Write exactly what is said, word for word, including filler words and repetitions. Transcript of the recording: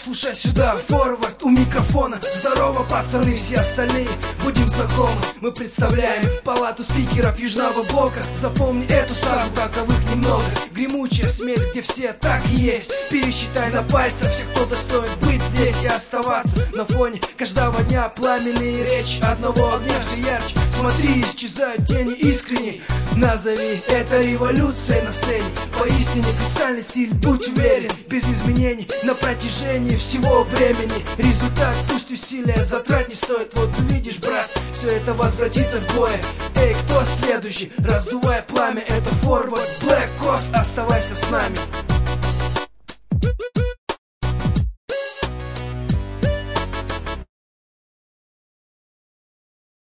слушай сюда, форвард у микрофона. Здорово, пацаны, все остальные, будем знакомы. Мы представляем палату спикеров Южного блока. Запомни эту сагу, таковых немного. Гремучая смесь, где все так и есть. Пересчитай на пальцах всех, кто достоин быть здесь и оставаться. На фоне каждого дня пламенные речи одного огня все ярче. Смотри, исчезают тени искренней. Назови это революцией на сцене. Поистине кристальный стиль, будь уверен, без изменений на протяжении всего времени. Результат пусть усилия затрат не стоит. Вот увидишь, брат, все это возвратится в бой. Эй, кто следующий? Раздувай пламя, это форвард Black Coast. Оставайся с нами.